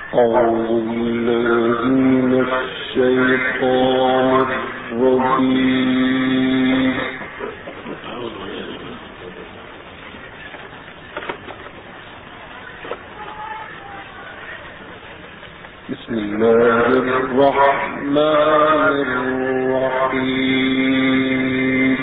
أعوذ بالله من الشيطان الرجيم. بسم الله الرحمن الرحيم.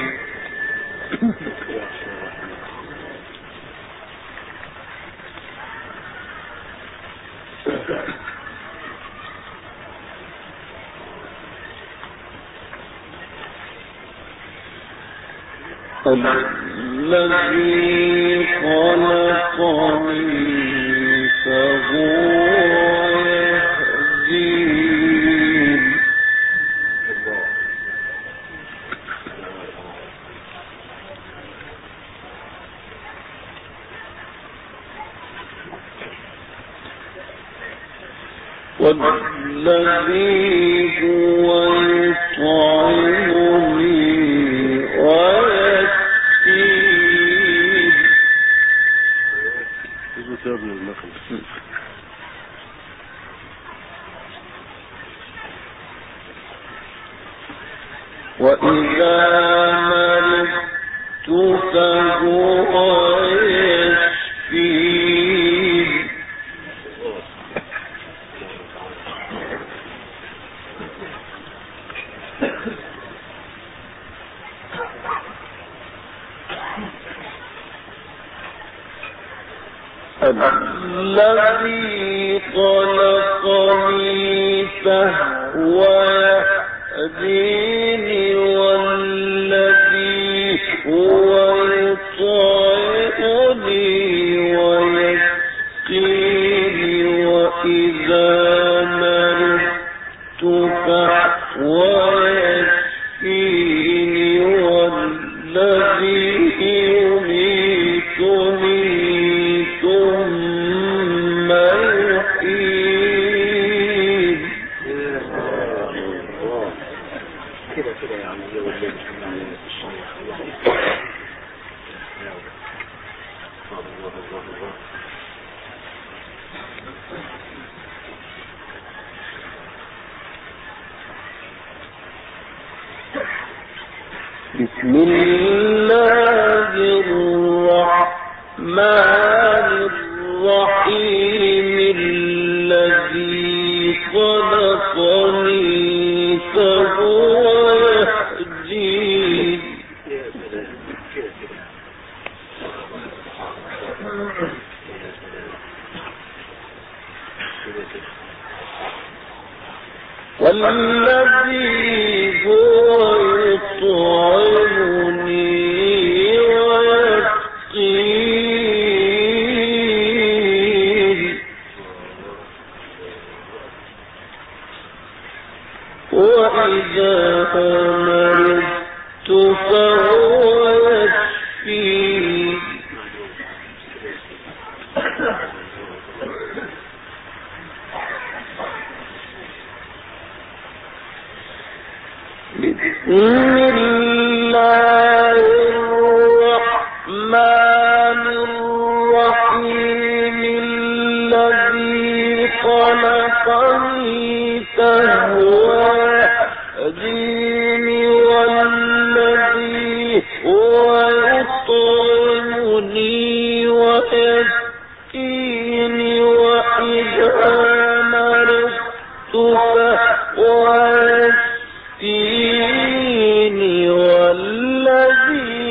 الذي خلقني فهو يهدين. والذي هو يطعمني وإذا مرضت فهو يشفين. الذي خلقني فهو يهديني والذي هو يطعمني ويسقيني وإذا مرضت فهو يشفيني والذي يميتني ثم يحيين. كده يعني بسم الله الرحمن الرحيم. الذي خلقني فهو يهدين. والذي هو يطعمني ويسقين وإذا مرضت فهو يشفين. بسم الله الرحمن الرحيم. الذي خلقني فهو يهديني والذي هو يطعمني ويسقيني وإذا مرضت فهو يشفيني والذي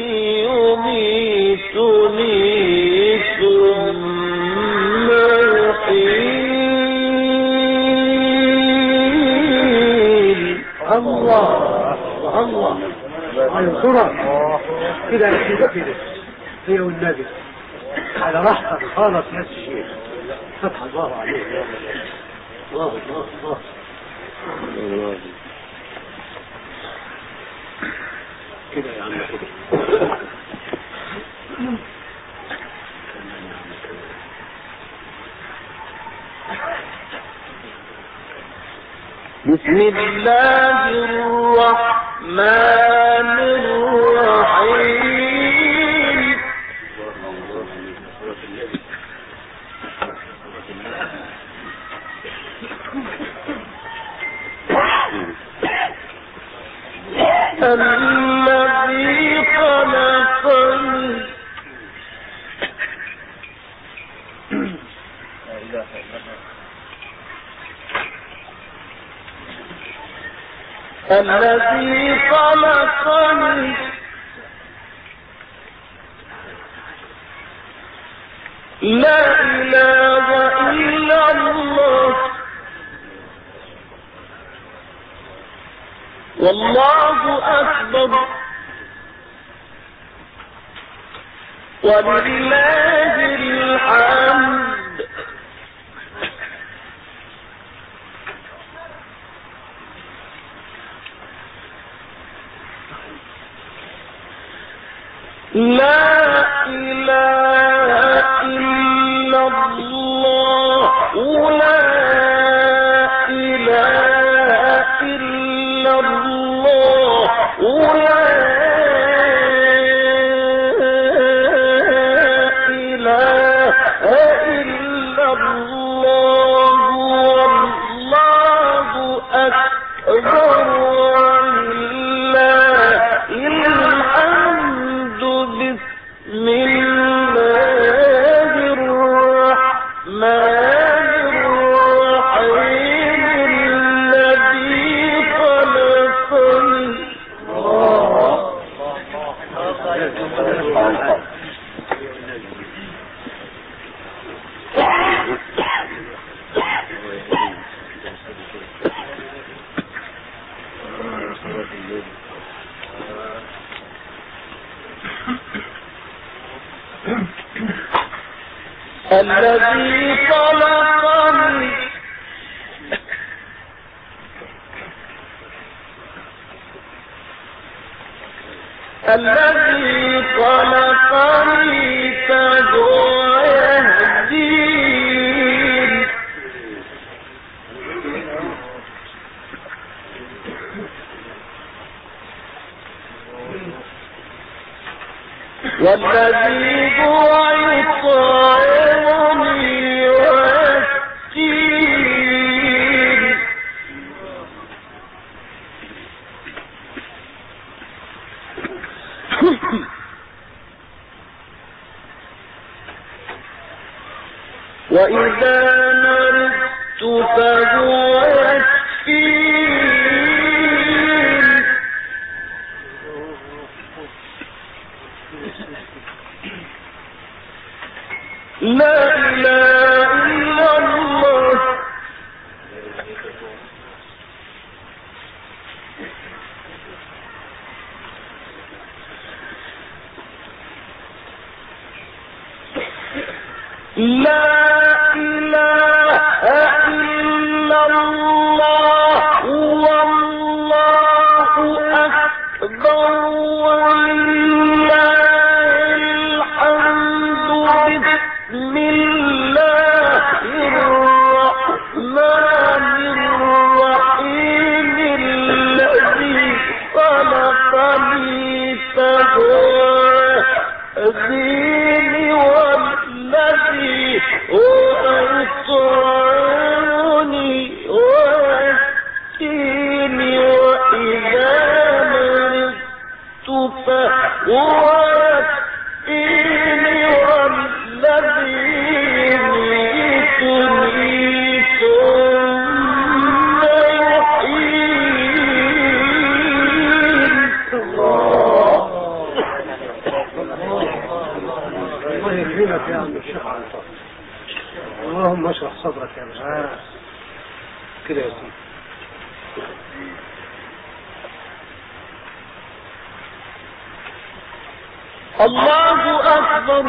يميتني ثم يحيين. الله الله انصرك كده كده كده هي والنبي على راحتك خالص يا الشيخ. فتح الله عليك. الله الله الله كده يا عم كده. بسم الله الرحمن الرحيم. الذي خلقني الذي خلقني لا إله إلا الله والله أكبر ولله الحمد. لا إله إلا الله لا إله إلا الله لا إله إلا الله والله أكبر ولله الحمد. بسم الله الرحمن الرحيم الذي خلقني الذي خلقني الذي خلقني فهو يهدين والذي هو يطعمني ويسقين وإذا مرضت فهو يشفين لا إله إلا الله لا إله إلا الله والله أكبر ولله الحمد. بسم الله الرحمن الرحيم الذي خلقني فهو يهديني والذي هو يطعمني ويسقيني وإذا مرضت فهو يشفيني والذي يميتني ثم يحيين. الله يكرمك يا عم الشيخ عنصر. اللهم اشرح صدرك يا باشا كده يا سيدي. الله أكبر.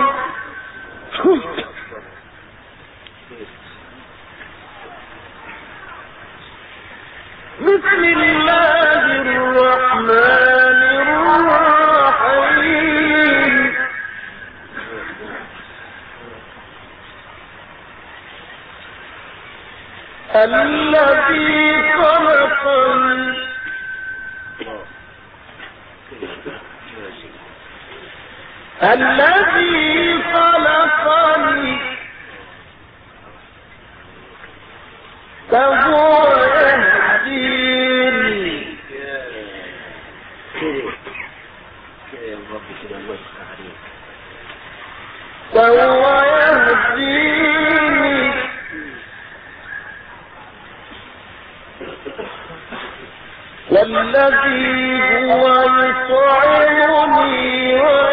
بسم الله الرحمن الرحيم الذي خلقني الذي خلقني فهو يهديني فهو يهديني والذي هو يطعمني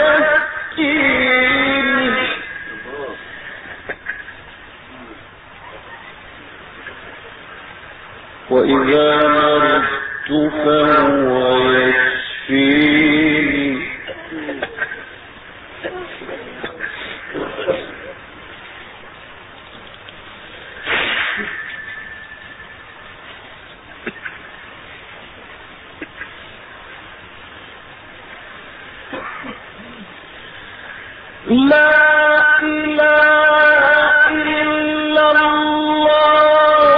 ويسقيني وإذا مرضت فهو يشفيني لا إله إلا الله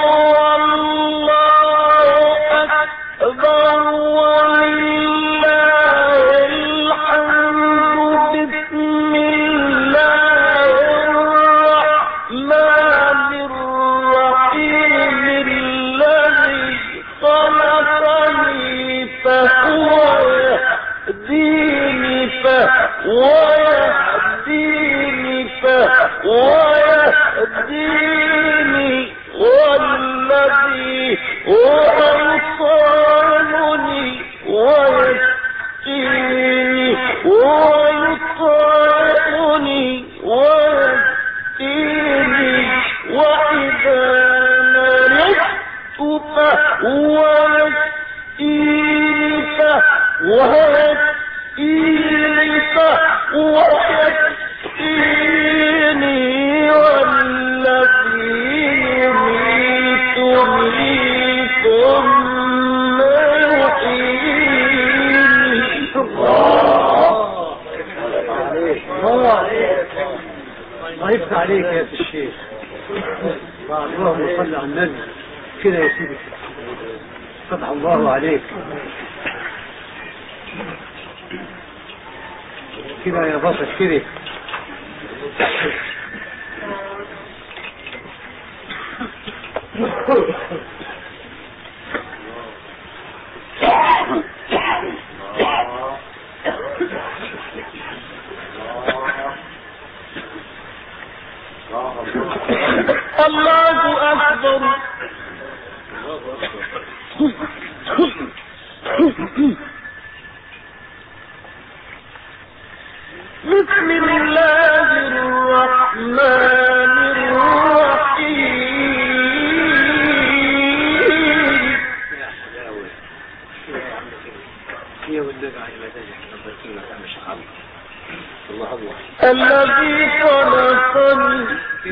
والله أكبر ولله الحمد بسم الله الرحمن الرحيم الذي خلقني فهو يهديني ويهديني والذي هو يطعمني ويسقيني ويطعمني ويسقيني وإذا مرضت فهو يشفيني والذي يميتني ثم يحييني. الله يفتح عليك يا الشيخ. اللهم صل على النبي كده يا سيدي. فتح الله عليك كده يا بطل كده. الله أكبر. بسم الله الرحمن الرحيم. الذي خلقني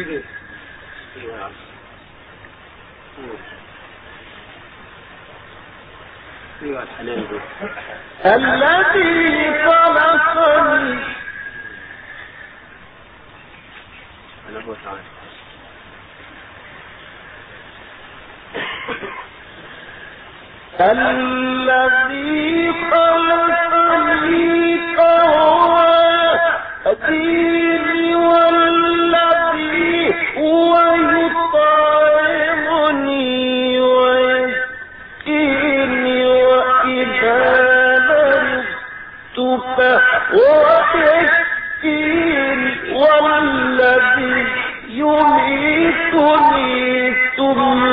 الذي خلقني الذي خلقني فهو يهديني والذي هو يطعمني ويسقيني وإذا مرضت فهو يشفيني والذي يميتني ثم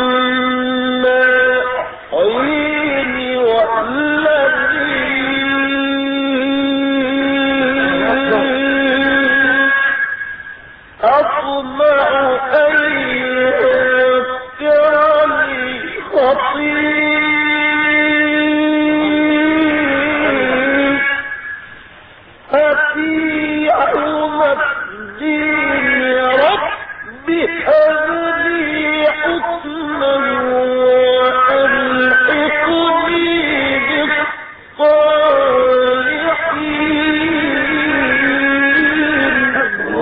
يحييني والذي أطمع أن يغفرني خطيئتي يوم الدين يا رب هب لي حكما وألحقني بالصالحين.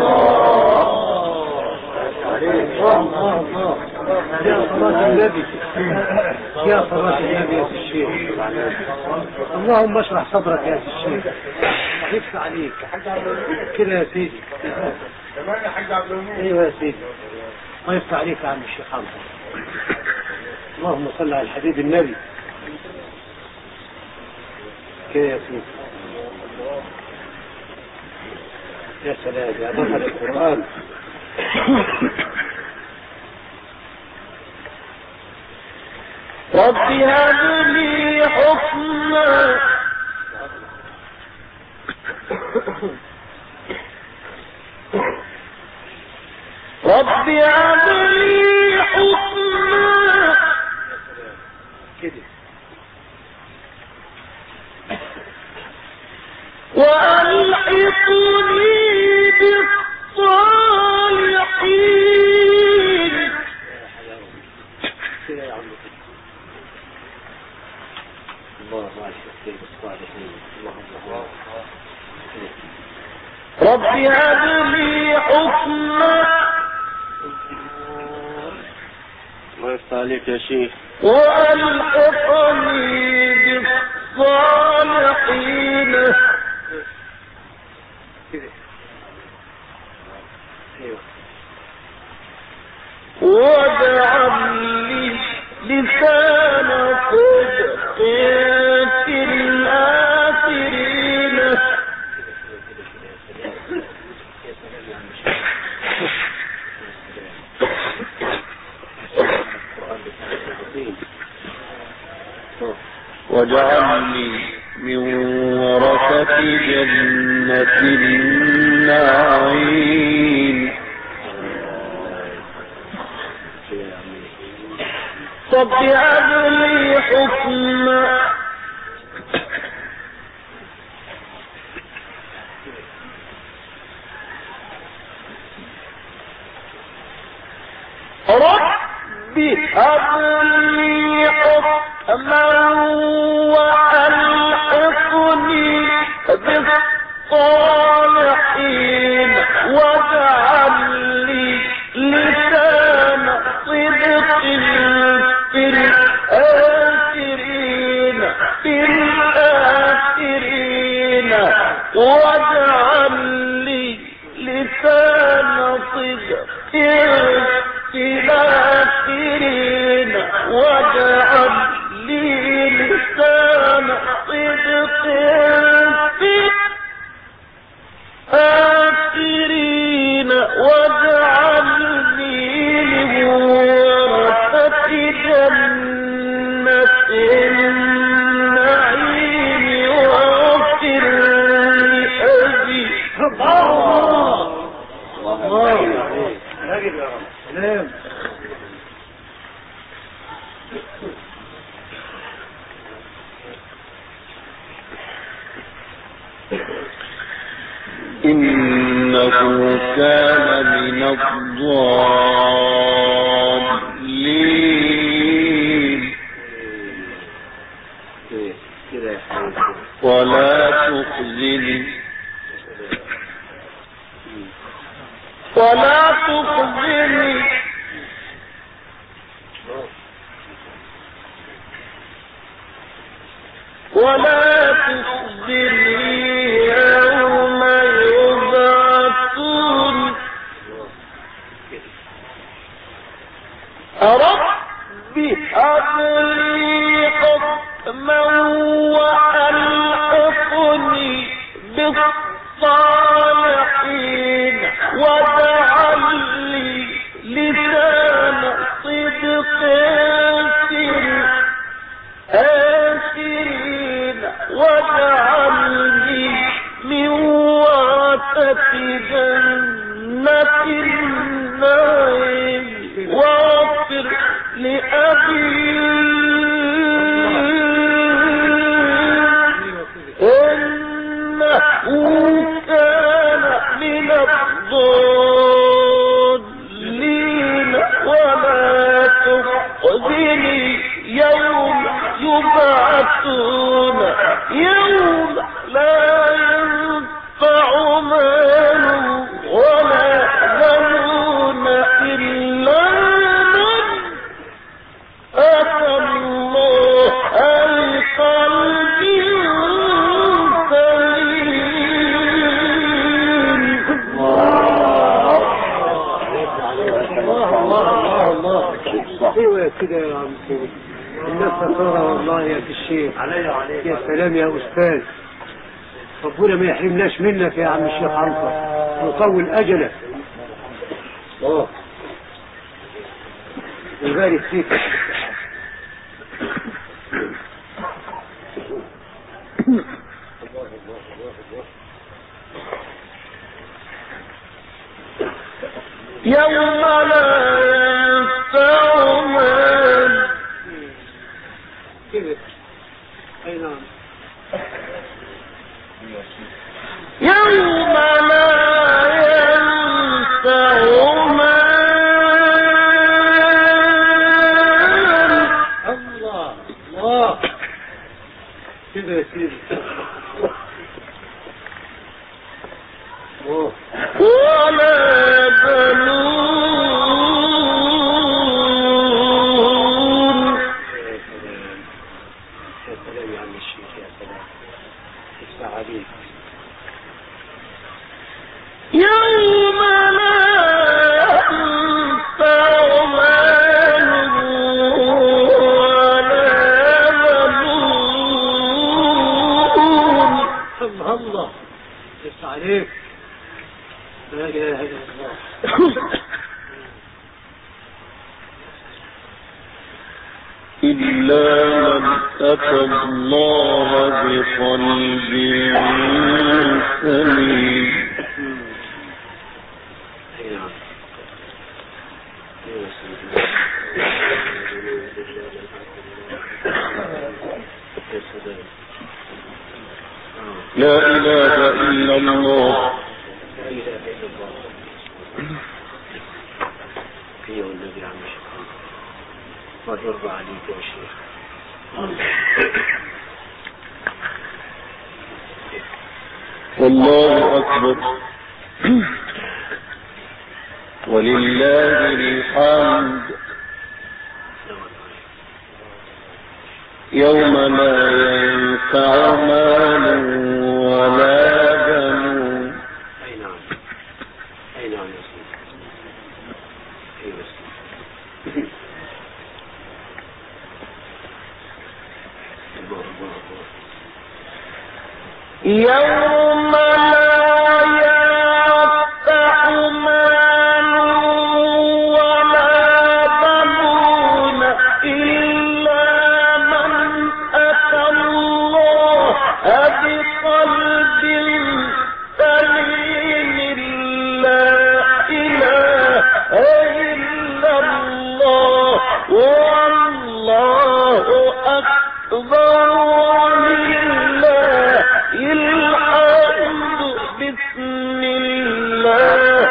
يا صلاة النبي يا صلاة النبي يا الشيخ. اللهم اشرح صدرك يا الشيخ. يفتح عليك كده يا سيدي. ايوه يا سيدي ما يفتح عليك يا عم الشيخ حمزة. اللهم صل على الحبيب النبي كده يا سيدي. يا سلام يا بطل القرآن. رب هب لي حكما رب هب لي حكما كده وألحقني بالصالحين. كده يا عم الله ألحقني بالصالحين. رب هب لي حكما. الله يفتح عليك يا شيخ. وألحقني بالصالحين. كده ايوه. واجعل لي لسان صدق في الآخرين. واجعلني من ورثة جنة النعيم. رب هب لي حكما رب هب لي حكما وألحقني بالصالحين واجعل لي لسان صدق في الآخرين واجعل لي لسان صدق في الآخرين واجعل لي لسان صدق في الآخرين واجعلني من ورثة جنة النعيم واغفر لأبي. الله راجل يا رب. سلام. إنه كان من الضالين. كده يا حبيبي. ولا تخزني يوم يبعثون. رب هب لي حكما وألحقني بالصالحين واجعل لي لسان صدق في الآخرين واجعلني من ورثة جنة النعيم واغفر لأبي إنه كان من الضالين. ولا تخزني يوم يبعثون يوم لا ينفع مال ولا بنون إلا من أتى الله بقلب سليم. الله ايوه كده يا عم سيدي. الناس صورة والله يا الشيخ. يا سلام يا أستاذ. ربنا ما يحرمناش منك يا عم الشيخ عنصر. وطول أجلك ويبارك فيك. يوم لا ينفع مال يوم لا ينفع مال الله كده يا سيدي. ولا بنون. يا سلام يا عم الشيخ، يا سلام، اسمع عليك. يوم لا ينفع مال ولا بنون. الله اسمع عليك. لا اله الا الله. إلا من أتى الله بقلب سليم. لا إله إلا الله. ايها النبي عم الشيخ، ما ترضى عليك يا شيخ. والله أكبر ولله الحمد. يوم لا ينفع مال ولا بنون. اي نعم، اي نعم يا سيدي، اي بس يوم لا ينفع مال ولا بنون إلا من أتى الله بقلب سليم. لا إله إلا الله والله أكبر ولله الحمد. بسم الله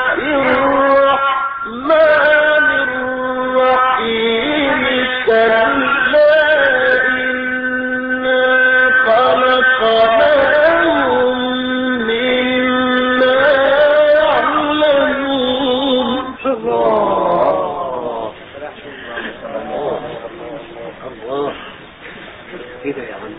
الرحمن الرحيم. كلا إنا خلقناهم مما يعلمون. الله كده يا عم.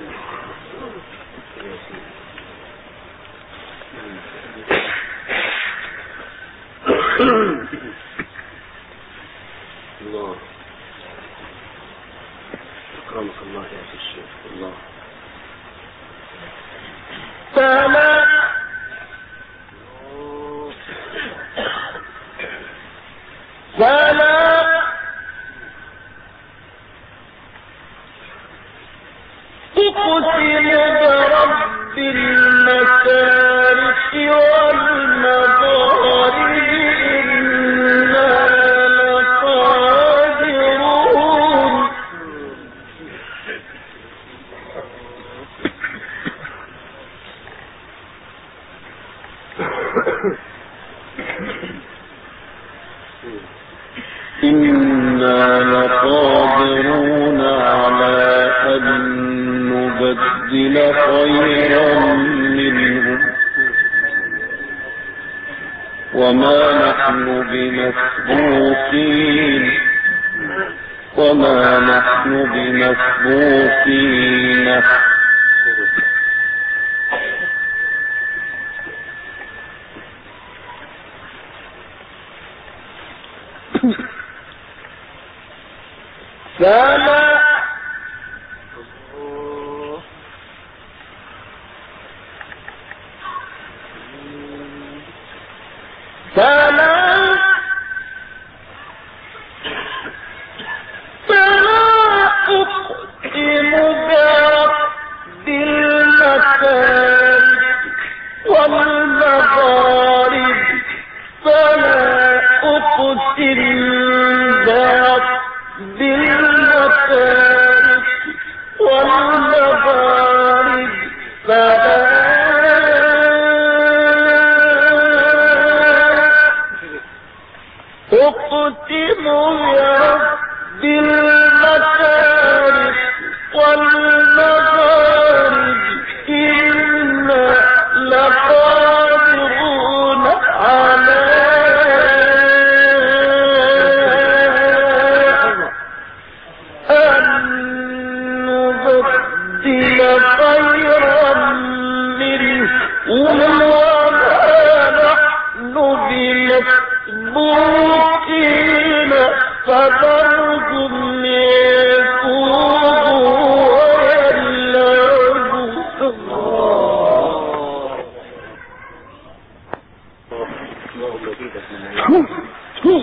الله أكرمك الله يا أخي الشيخ. الله فلا أقسم برب المشارق والمغارب إنا لقادرون. إنا لقادرون على أن نبدل خيرا منهم وما نحن بمسبوقين فلا المشارق والمغارب فلا أقسم برب المشارق والمغارب إنا لقادرون على أن نبدل خيرا منه وما نحن بمسبوقين فذرهم يخوضوا ويلعبوا.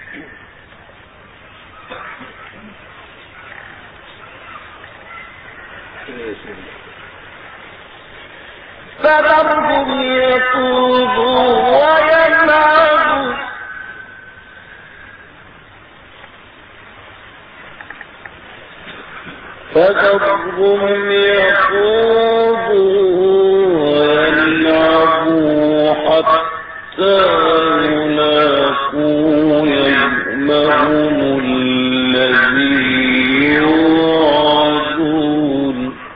فذرهم يخوضوا ويلعبوا فذرهم يخوضوا ويلعبوا حتى يلاقوا يومهم الذي يوعدون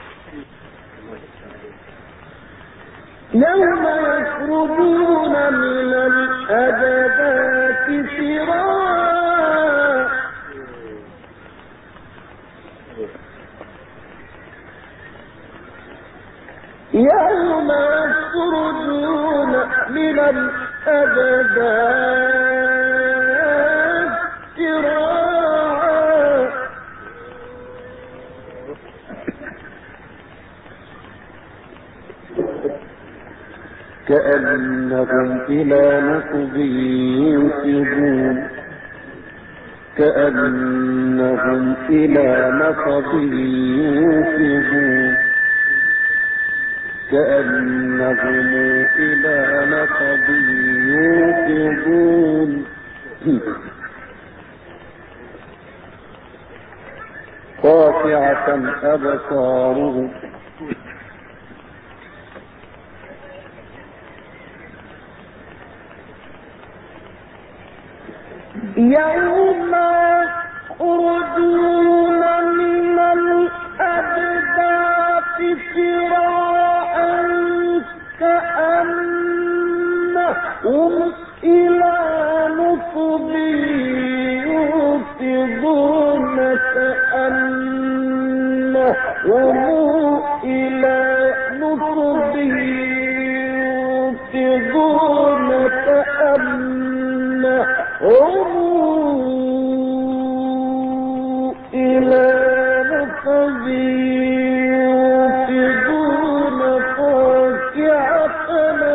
يوم يخرجون من الأجداث سراعا يوم يخرجون من الأجداث سراعا كأنهم إلى نصب يوفضون كأنهم إلى نصب يوفضون كأنهم إلى نصب يوفضون خاشعة أبصارهم يوم يخرجون من الأجداث سراعا كأنهم إلى نصب يوفضون كأنهم إلى نصب يوفضون كأنهم إلى نصب يوفضون خاشعة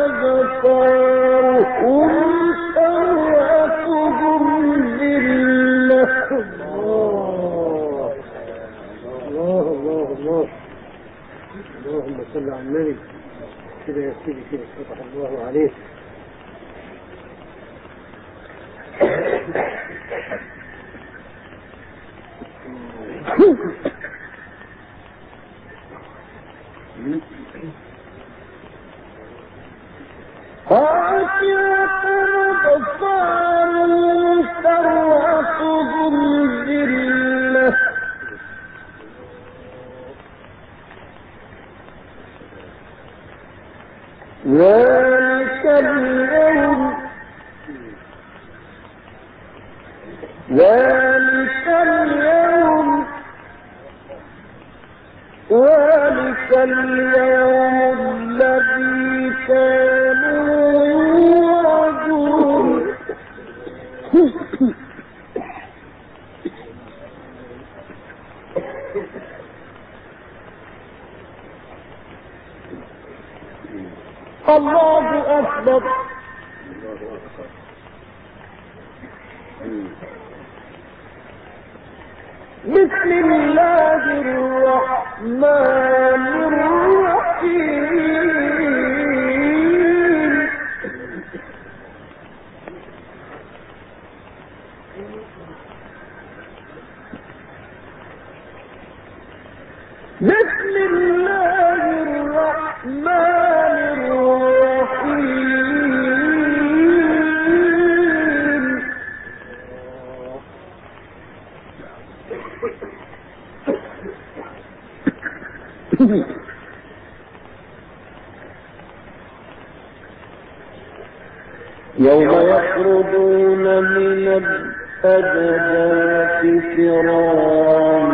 أبصارهم ترهقهم ذلة. الله الله الله اللهم صل على النبي كده يا سيدي كده فتح الله عليك. خاشعة أبصارهم ترهقهم ذلة ذلك اليوم الذي كانوا يوعدون. الله أكبر. بسم الله الرحمن الرحيم. بسم الله الرحمن الرحيم يوم يخرجون من الأجداث سراعا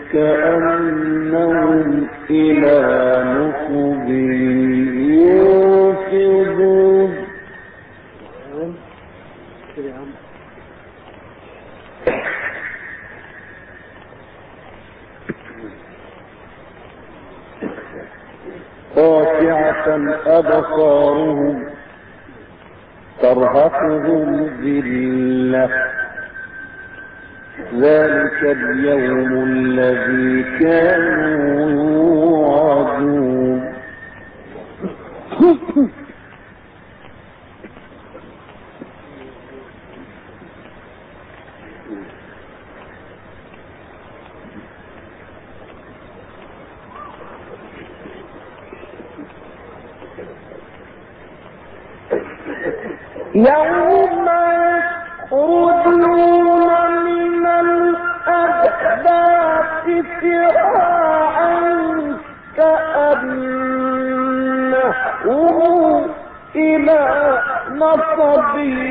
كأنهم إلى نصب يوفضون خاشعة أبصارهم ترهقهم ذلة ذلك اليوم الذي كانوا يوعدون يوم يخرجون من الأجداث سراعا كأنهم إلى نصب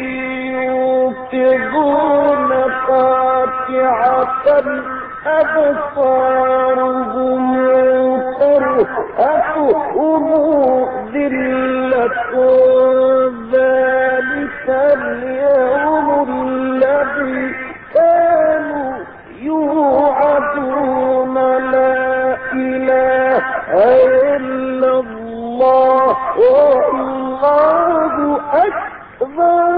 يوفضون خاشعة أبصارهم ترهقهم ذلة ذلك اليوم الذي كانوا يوعدون لا إله إلا الله والله أكبر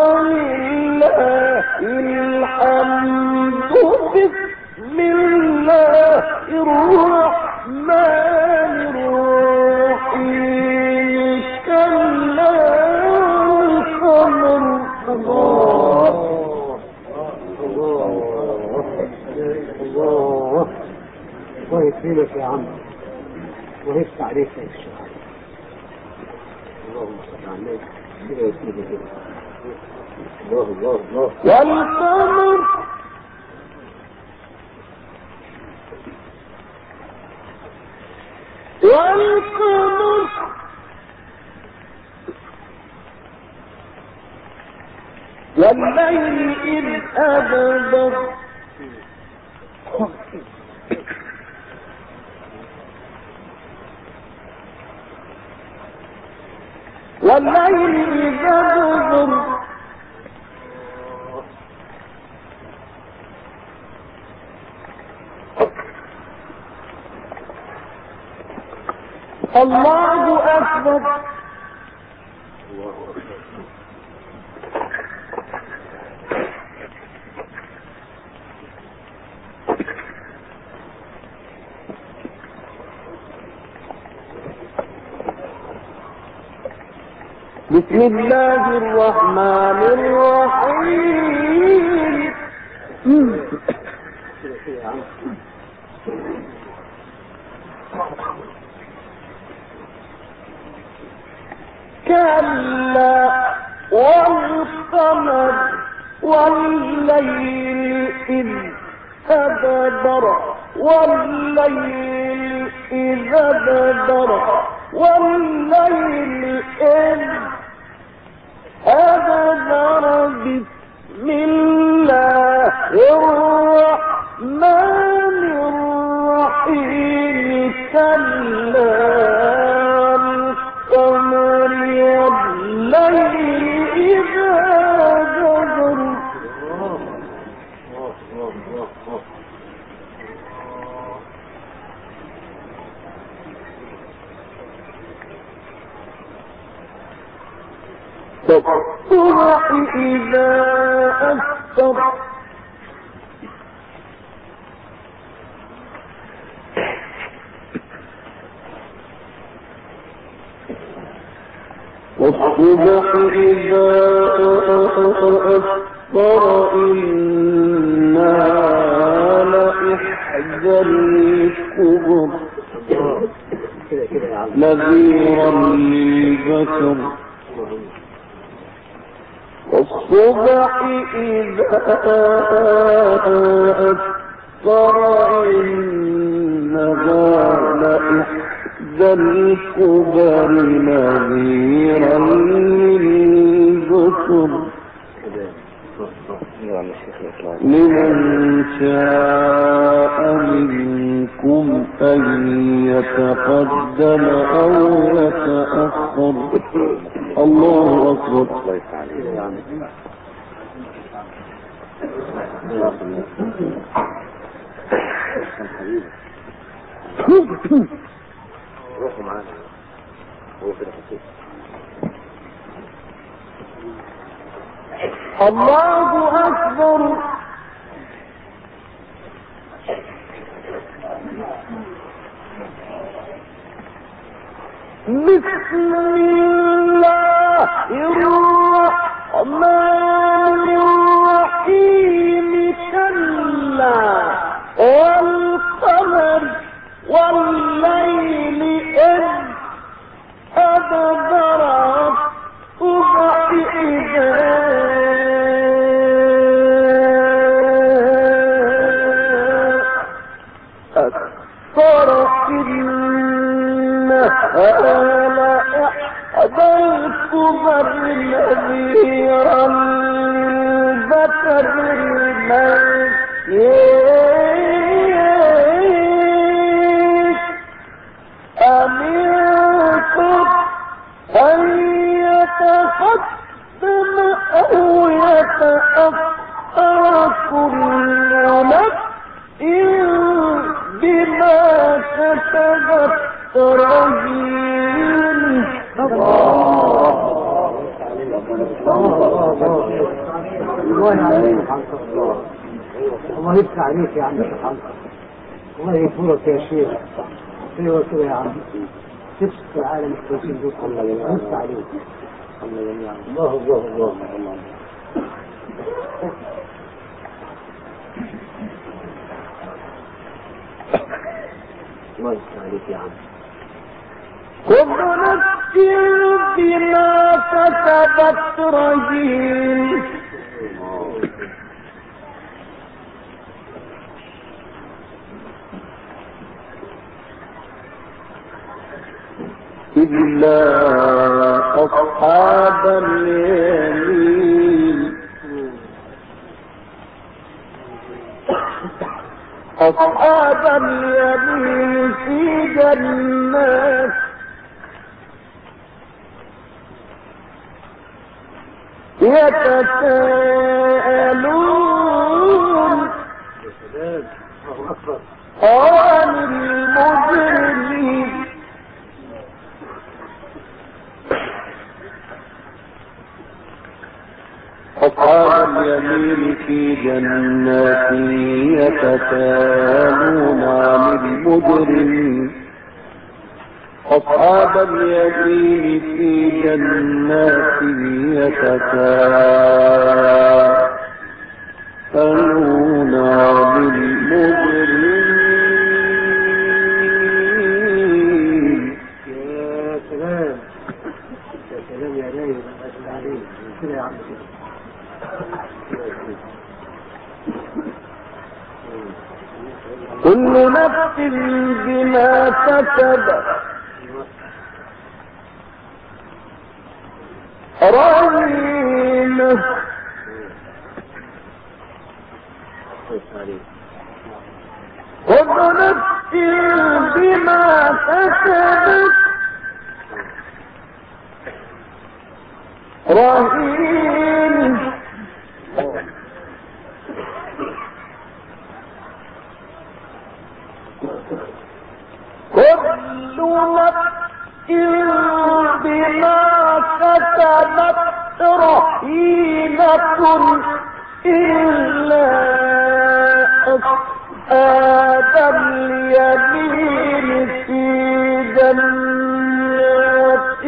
ولله الحمد بسم الله الرحمن الرحيم كلا القمر الله يكرمك يا عم ويفتح عليك يا الشيخ. اللهم صل على النبي كده يا سيدي كده. الله والقمر والليل إذ أدبر والليل إذ أدبر الله أكبر بسم الله الرحمن الرحيم كلا والقمر والليل إذ أدبر والليل إذ أدبر والليل إذ أدبر بسم الله الرحمن الرحيم كلا القمر والليل إذا أدبر والصبح إذا أسفر والصبح إذا أسفر إنا إحدى الكبر نذيرا للبشر والصبح إذا أسفر إنها لإحدى الكبر نذيرا للبشر لمن شاء منكم أن يتقدم أو يتأخر. الله أكبر. روحوا معانا هو كده خطير. الله أكبر. بسم الله الرحمن الرحيم. كلا والقمر والليل إذ أدبر الصبح إذا أكثر إنها لإحدى الكبر نذيرا للبشر أمنكم أن يتقدم أو يتأخر كل نفس بما كسبت رهين. الله يفتح عليك يا عم الحمد. الله يغفرك يا شيخ. ايوه كده يا عم. تفسد في العالم الكويسين دول. الله يفتح عليك. الله الله الله الله. الله يفتح عليك يا عم. كل نفس بما كسبت رهين. إلا أصحاب اليمين. أصحاب اليمين في جنات يتساءلون عن المجرمين. أصحاب اليمين في جنات يتساءلون عن المجرمين. أصحاب اليمين في جنات يتساءلون عن المجرمين. يا سلام يا سلام يا رايد عليك كده يا عم. كل نفس بما كسبت رهينة. كل نفس بما كسبت رهينة. كل نفس بما كسبت رهينة إلا أصحاب اليمين في جنات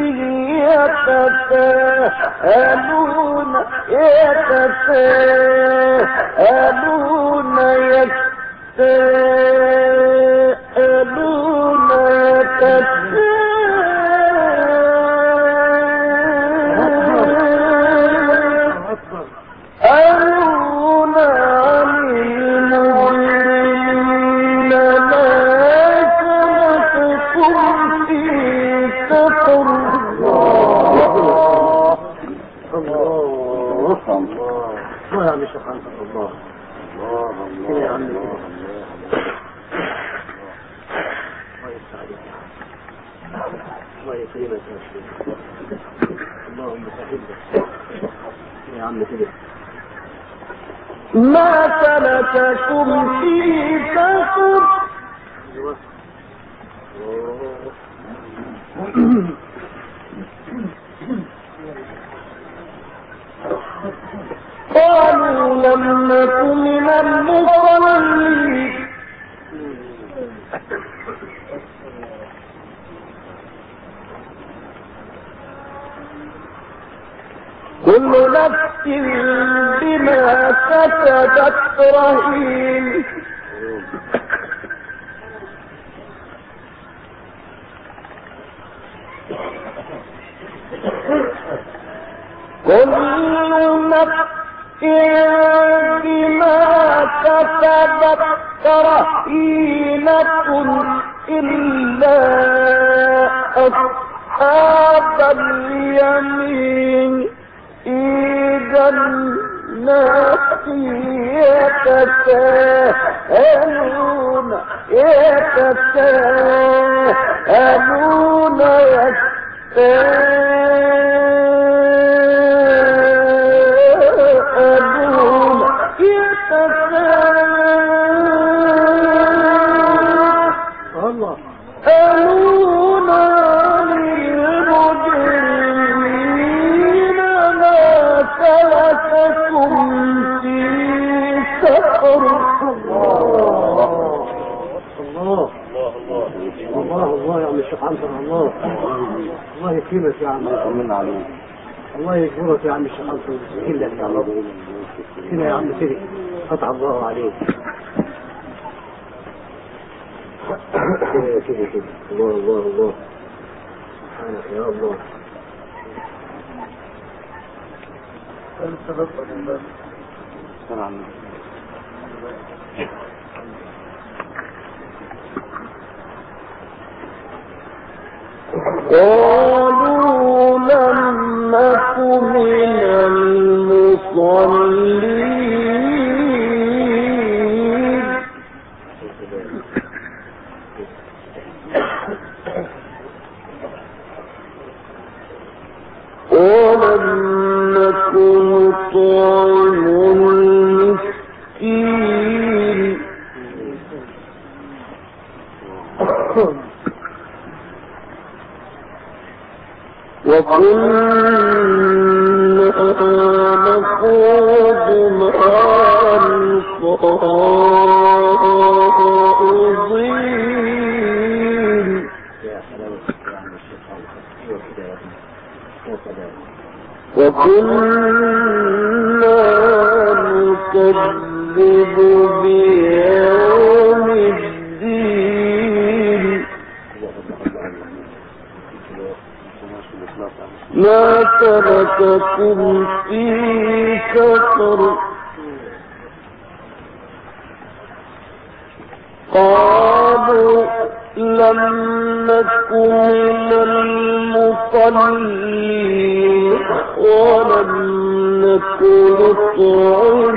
يتساءلون ما سلككم في سقر قالوا لم نك من المصلين كل نفس بما كسبت رهين كل نفس بما كسبت رهينة إلا أصحاب اليمين الناس يتساءلون الله يكرمك يا عم، الله يجبرك يا عم الشيخ حسن، كلك يا رب كده يا عم سيدي، فتح الله عليك كده الله الله الله سبحانك يا الله. قالوا لم نك من المصلين ولم نك نطعم المسكين وكنا نخوض مع الخائضين وكنا نكذب بيوم الدين ما ترككم في سقر قالوا لم نك من المصلين ولم نك نطعم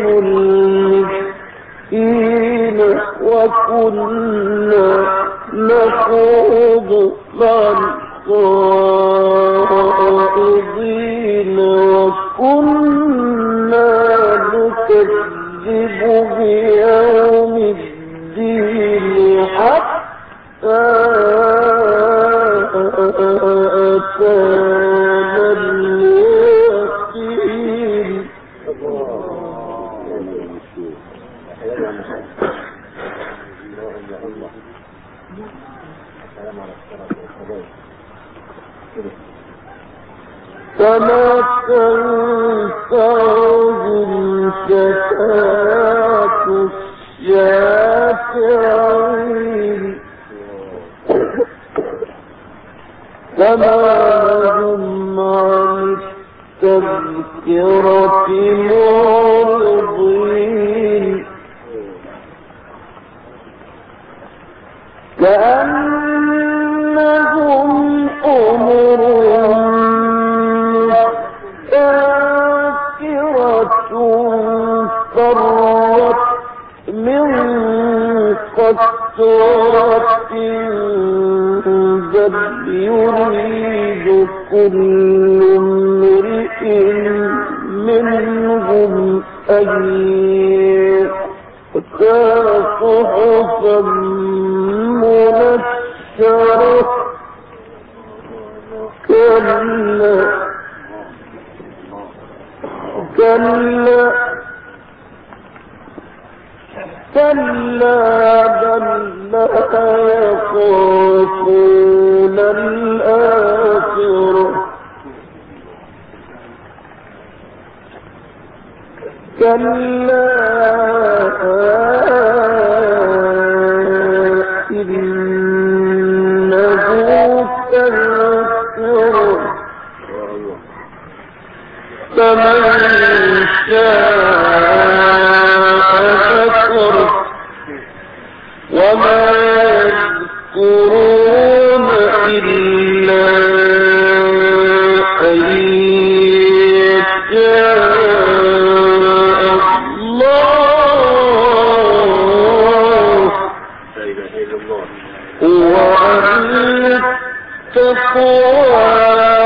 المسكين وكنا نخوض مع الخائضين وكنا نكذب بيوم الدين حتى أتانا اليقين. فما تنفعهم شفاعة الشافعين خاشعين فما لهم عن التذكرة معرضين كأنهم أمر مستنفرة فرت من قطرة بل يريد كل امرئ منهم أن يؤتى صحفا منشرة كلا بل لا يخافون الآخرة كلا إنه تذكرة فمن شاء ذكر وما يذكرون إلا أن يشاء الله وأن التقوى